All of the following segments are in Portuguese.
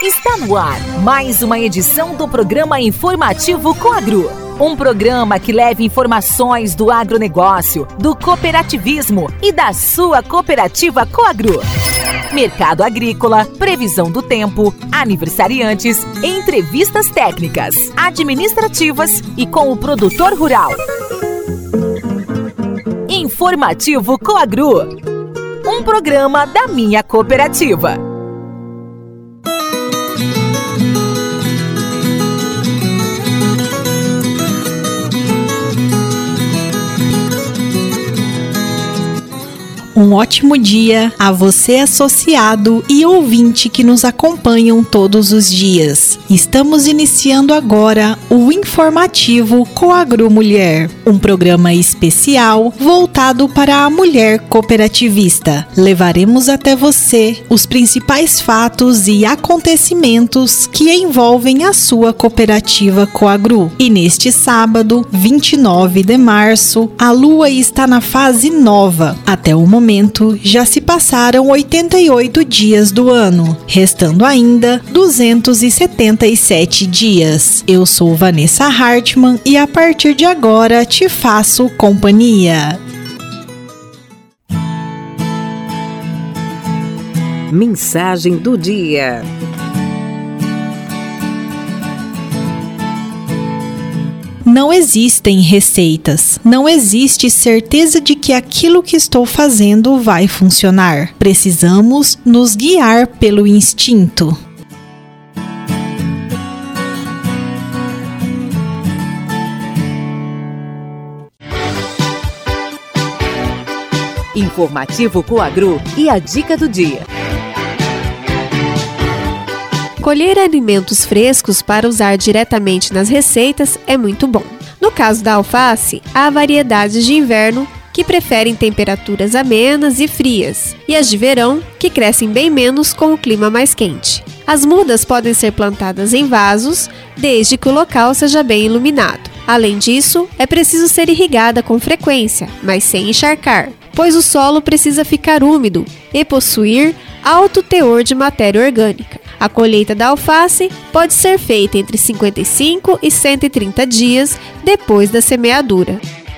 Está no ar mais uma edição do programa informativo Coagro. Um programa que leva informações do agronegócio, do cooperativismo e da sua cooperativa Coagro. Mercado agrícola, previsão do tempo, aniversariantes, entrevistas técnicas, administrativas e com o produtor rural. Informativo Coagro. Um programa da minha cooperativa. Um ótimo dia a você, associado e ouvinte que nos acompanham todos os dias. Estamos iniciando agora o informativo Coagro Mulher, um programa especial voltado para a mulher cooperativista. Levaremos até você os principais fatos e acontecimentos que envolvem a sua cooperativa Coagro. E neste sábado, 29 de março, a lua está na fase nova. Até o momento, já se passaram 88 dias do ano, restando ainda 277 dias. Eu sou Vanessa Hartmann e a partir de agora te faço companhia. Mensagem do dia. Não existem receitas. Não existe certeza de que aquilo que estou fazendo vai funcionar. Precisamos nos guiar pelo instinto. Informativo Coagro e a dica do dia. Colher alimentos frescos para usar diretamente nas receitas é muito bom. No caso da alface, há variedades de inverno que preferem temperaturas amenas e frias, e as de verão, que crescem bem menos com o clima mais quente. As mudas podem ser plantadas em vasos, desde que o local seja bem iluminado. Além disso, é preciso ser irrigada com frequência, mas sem encharcar, pois o solo precisa ficar úmido e possuir alto teor de matéria orgânica. A colheita da alface pode ser feita entre 55 e 130 dias depois da semeadura.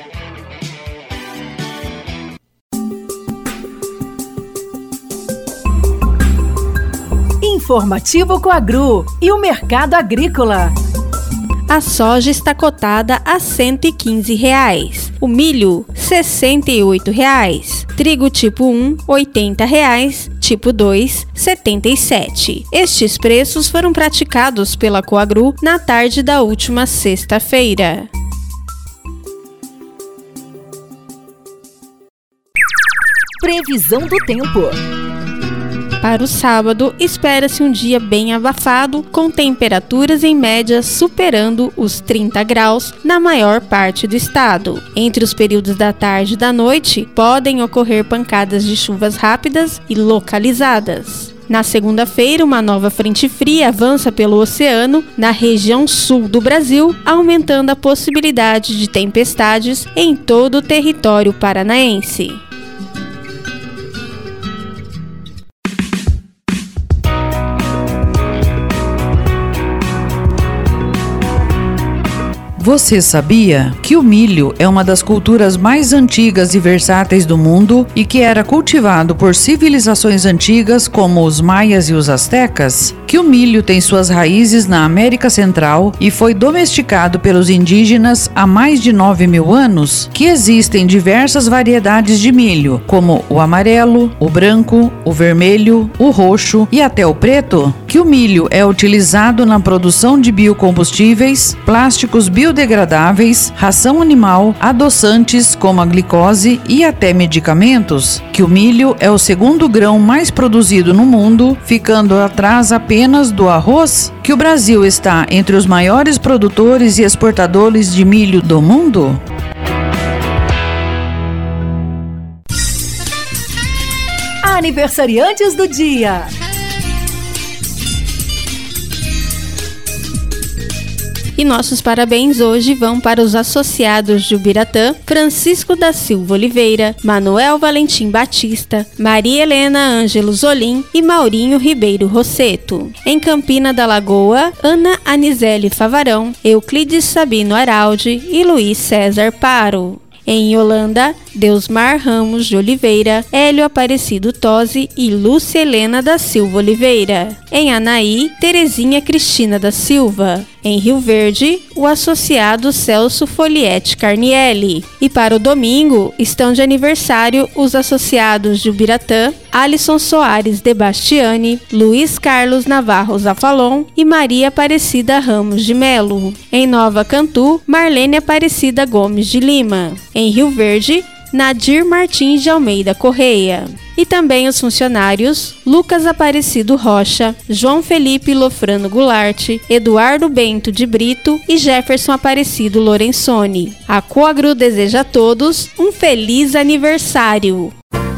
Informativo Coagro e o mercado agrícola. A soja está cotada a R$ 115,00, o milho R$ 68,00, trigo tipo 1 R$ 80,00, tipo 2 R$ 77,00. Estes preços foram praticados pela Coagro na tarde da última sexta-feira. Previsão do tempo. Para o sábado, espera-se um dia bem abafado, com temperaturas em média superando os 30 graus na maior parte do estado. Entre os períodos da tarde e da noite, podem ocorrer pancadas de chuvas rápidas e localizadas. Na segunda-feira, uma nova frente fria avança pelo oceano na região sul do Brasil, aumentando a possibilidade de tempestades em todo o território paranaense. Você sabia que o milho é uma das culturas mais antigas e versáteis do mundo e que era cultivado por civilizações antigas como os maias e os astecas? Que o milho tem suas raízes na América Central e foi domesticado pelos indígenas há mais de 9.000 anos? Que existem diversas variedades de milho, como o amarelo, o branco, o vermelho, o roxo e até o preto? Que o milho é utilizado na produção de biocombustíveis, plásticos biodegradáveis, ração animal, adoçantes como a glicose e até medicamentos? Que o milho é o segundo grão mais produzido no mundo, ficando atrás apenas do arroz? Que o Brasil está entre os maiores produtores e exportadores de milho do mundo? Aniversariantes do dia. E nossos parabéns hoje vão para os associados de Ubiratã, Francisco da Silva Oliveira, Manuel Valentim Batista, Maria Helena Ângelo Zolim e Maurinho Ribeiro Rosseto. Em Campina da Lagoa, Ana Anizele Favarão, Euclides Sabino Araldi e Luiz César Paro. Em Holanda, Deusmar Ramos de Oliveira, Hélio Aparecido Tosi e Lúcia Helena da Silva Oliveira. Em Anaí, Terezinha Cristina da Silva. Em Rio Verde, o associado Celso Folietti Carnielli. E para o domingo, estão de aniversário os associados de Ubiratã, Alisson Soares de Bastiani, Luiz Carlos Navarro Zafalon e Maria Aparecida Ramos de Melo. Em Nova Cantu, Marlene Aparecida Gomes de Lima. Em Rio Verde, Nadir Martins de Almeida Correia. E também os funcionários Lucas Aparecido Rocha, João Felipe Lofrano Goulart, Eduardo Bento de Brito e Jefferson Aparecido Lorenzoni. A Coagru deseja a todos um feliz aniversário!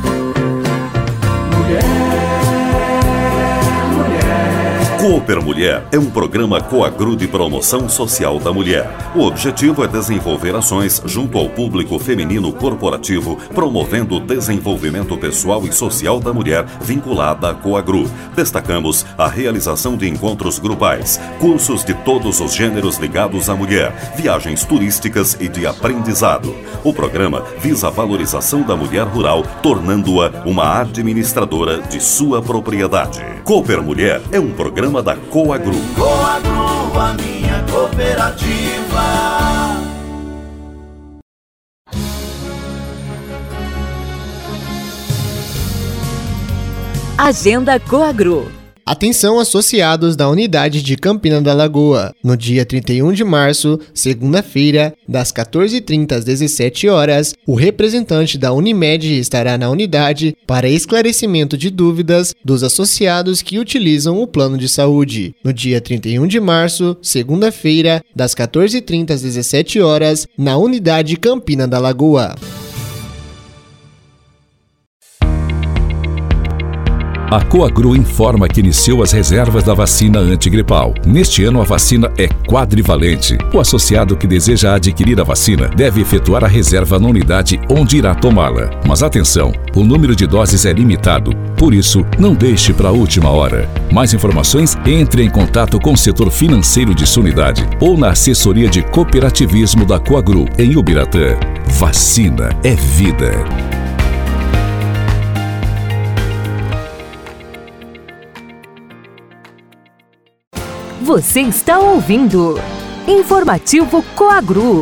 Cooper Mulher é um programa Coagru de promoção social da mulher. O objetivo é desenvolver ações junto ao público feminino corporativo, promovendo o desenvolvimento pessoal e social da mulher vinculada à Coagru. Destacamos a realização de encontros grupais, cursos de todos os gêneros ligados à mulher, viagens turísticas e de aprendizado. O programa visa a valorização da mulher rural, tornando-a uma administradora de sua propriedade. Cooper Mulher é um programa da Coagru. Coagru, a minha cooperativa. Agenda Coagru. Atenção associados da unidade de Campina da Lagoa. No dia 31 de março, segunda-feira, das 14h30 às 17 horas, o representante da Unimed estará na unidade para esclarecimento de dúvidas dos associados que utilizam o plano de saúde. No dia 31 de março, segunda-feira, das 14h30 às 17 horas, na unidade Campina da Lagoa. A Coagru informa que iniciou as reservas da vacina antigripal. Neste ano, a vacina é quadrivalente. O associado que deseja adquirir a vacina deve efetuar a reserva na unidade onde irá tomá-la. Mas atenção, o número de doses é limitado. Por isso, não deixe para a última hora. Mais informações, entre em contato com o setor financeiro de sua unidade ou na assessoria de cooperativismo da Coagru, em Ubiratã. Vacina é vida. Você está ouvindo Informativo Coagru.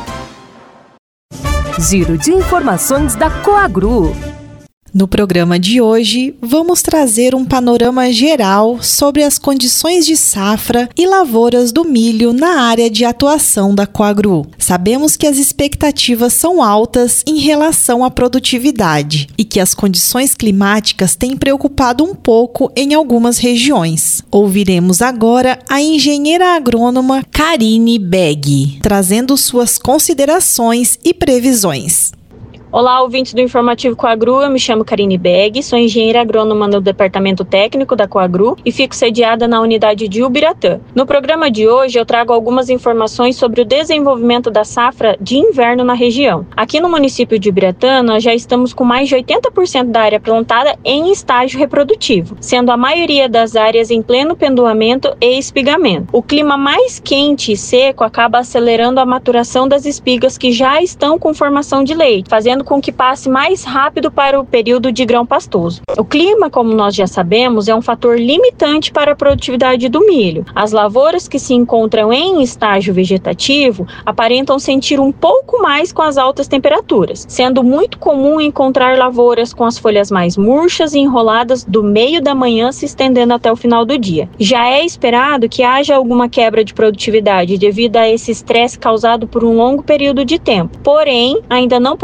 Giro de informações da Coagru. No programa de hoje, vamos trazer um panorama geral sobre as condições de safra e lavouras do milho na área de atuação da Coagru. Sabemos que as expectativas são altas em relação à produtividade e que as condições climáticas têm preocupado um pouco em algumas regiões. Ouviremos agora a engenheira agrônoma Karine Begg, trazendo suas considerações e previsões. Olá, ouvintes do Informativo Coagru, eu me chamo Karine Begg, sou engenheira agrônoma no Departamento Técnico da Coagru e fico sediada na unidade de Ubiratã. No programa de hoje eu trago algumas informações sobre o desenvolvimento da safra de inverno na região. Aqui no município de Ubiratã, nós já estamos com mais de 80% da área plantada em estágio reprodutivo, sendo a maioria das áreas em pleno pendoamento e espigamento. O clima mais quente e seco acaba acelerando a maturação das espigas que já estão com formação de leite, fazendo com que passe mais rápido para o período de grão pastoso. O clima, como nós já sabemos, é um fator limitante para a produtividade do milho. As lavouras que se encontram em estágio vegetativo aparentam sentir um pouco mais com as altas temperaturas, sendo muito comum encontrar lavouras com as folhas mais murchas e enroladas do meio da manhã se estendendo até o final do dia. Já é esperado que haja alguma quebra de produtividade devido a esse estresse causado por um longo período de tempo. Porém, ainda não podemos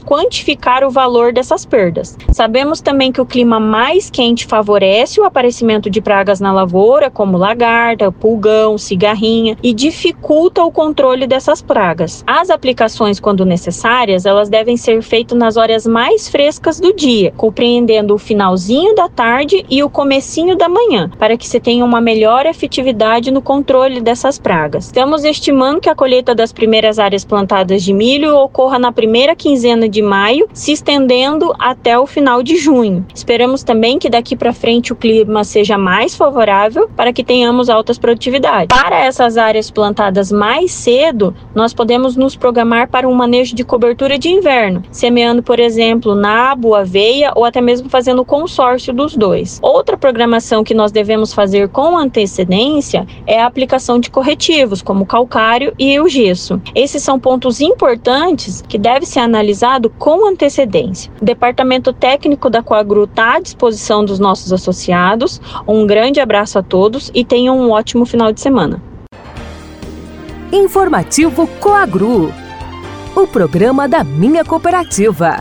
quantificar o valor dessas perdas. Sabemos também que o clima mais quente favorece o aparecimento de pragas na lavoura, como lagarta, pulgão, cigarrinha, e dificulta o controle dessas pragas. As aplicações, quando necessárias, elas devem ser feitas nas horas mais frescas do dia, compreendendo o finalzinho da tarde e o comecinho da manhã, para que se tenha uma melhor efetividade no controle dessas pragas. Estamos estimando que a colheita das primeiras áreas plantadas de milho ocorra na primeira quinzena de maio, se estendendo até o final de junho. Esperamos também que daqui para frente o clima seja mais favorável para que tenhamos altas produtividades. Para essas áreas plantadas mais cedo, nós podemos nos programar para um manejo de cobertura de inverno, semeando, por exemplo, nabo, aveia ou até mesmo fazendo o consórcio dos dois. Outra programação que nós devemos fazer com antecedência é a aplicação de corretivos, como o calcário e o gesso. Esses são pontos importantes que devem ser analisados com antecedência. O Departamento Técnico da Coagru está à disposição dos nossos associados. Um grande abraço a todos e tenham um ótimo final de semana. Informativo Coagru, o programa da minha cooperativa.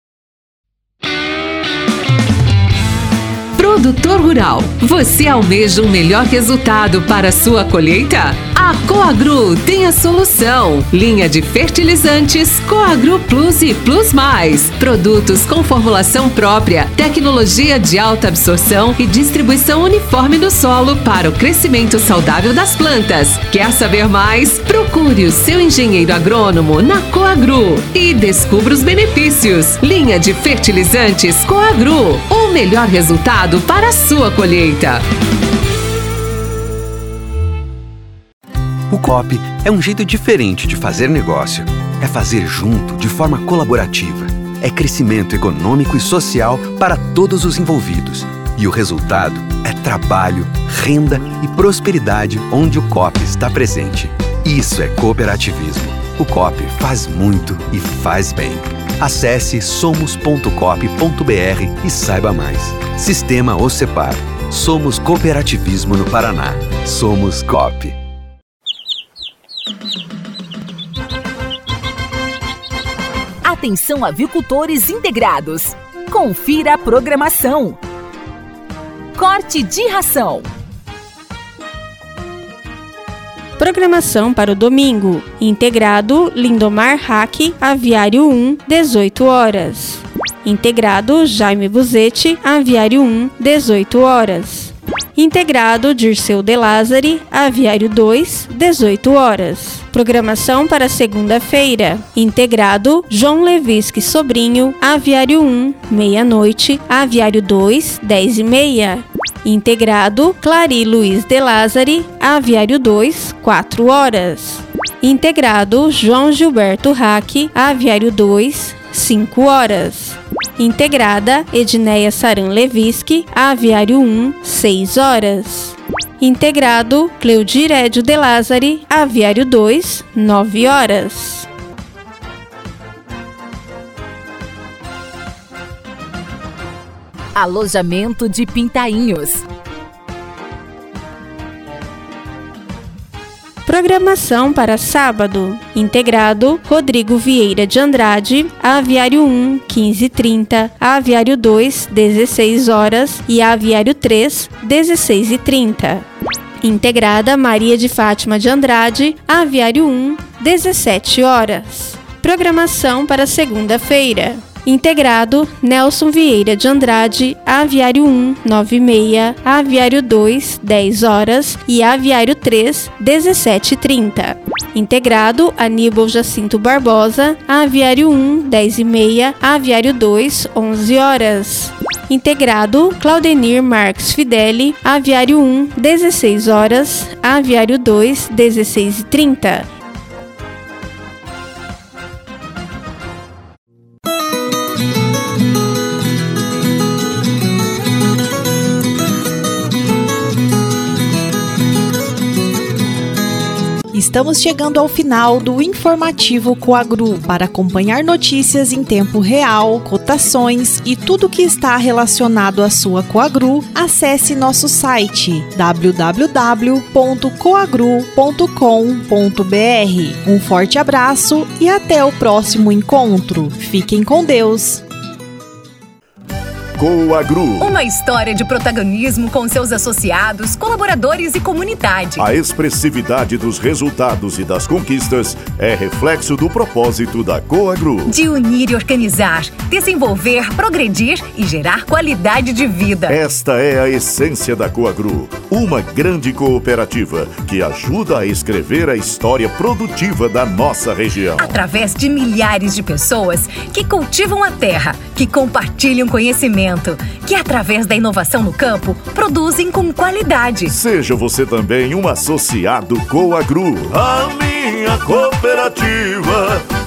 Produtor rural, você almeja um melhor resultado para a sua colheita? A Coagru tem a solução. Linha de fertilizantes Coagru Plus e Plus Mais. Produtos com formulação própria, tecnologia de alta absorção e distribuição uniforme no solo para o crescimento saudável das plantas. Quer saber mais? Procure o seu engenheiro agrônomo na Coagru e descubra os benefícios. Linha de fertilizantes Coagru, o melhor resultado para a sua colheita. O COP é um jeito diferente de fazer negócio. É fazer junto, de forma colaborativa. É crescimento econômico e social para todos os envolvidos. E o resultado é trabalho, renda e prosperidade onde o COP está presente. Isso é cooperativismo. O COP faz muito e faz bem. Acesse somos.cop.br e saiba mais. Sistema OCEPAR. Somos cooperativismo no Paraná. Somos COP. Atenção, avicultores integrados. Confira a programação. Corte de ração. Programação para o domingo. Integrado Lindomar Hack, Aviário 1, 18 horas. Integrado Jaime Buzetti, Aviário 1, 18 horas. Integrado Dirceu de Lázari, Aviário 2, 18 horas. Programação para segunda-feira. Integrado João Levisque Sobrinho, Aviário 1, meia-noite, Aviário 2, 10h30. Integrado Clari Luiz de Lázari, Aviário 2, 4 horas. Integrado João Gilberto Hack, Aviário 2, 5 horas. Integrada Edneia Saran Levisque, Aviário 1, 6 horas. Integrado Cleudir Edio de Lázari, Aviário 2, 9 horas. Alojamento de Pintainhos. Programação para sábado. Integrado Rodrigo Vieira de Andrade, Aviário 1, 15h30, Aviário 2, 16 horas e Aviário 3, 16h30. Integrada Maria de Fátima de Andrade, Aviário 1, 17 horas. Programação para segunda-feira. Integrado Nelson Vieira de Andrade, Aviário 1, 9h30, Aviário 2, 10 horas e Aviário 3, 17h30. Integrado Aníbal Jacinto Barbosa, Aviário 1, 10h30, Aviário 2, 11 horas. Integrado Claudenir Marques Fideli, Aviário 1, 16 horas, Aviário 2, 16h30. Estamos chegando ao final do informativo Coagru. Para acompanhar notícias em tempo real, cotações e tudo que está relacionado à sua Coagru, acesse nosso site www.coagru.com.br. Um forte abraço e até o próximo encontro. Fiquem com Deus. Coagru. Uma história de protagonismo com seus associados, colaboradores e comunidade. A expressividade dos resultados e das conquistas é reflexo do propósito da Coagru. De unir e organizar, desenvolver, progredir e gerar qualidade de vida. Esta é a essência da Coagru, uma grande cooperativa que ajuda a escrever a história produtiva da nossa região. Através de milhares de pessoas que cultivam a terra, que compartilham conhecimento, que através da inovação no campo, produzem com qualidade. Seja você também um associado Coagru. A minha cooperativa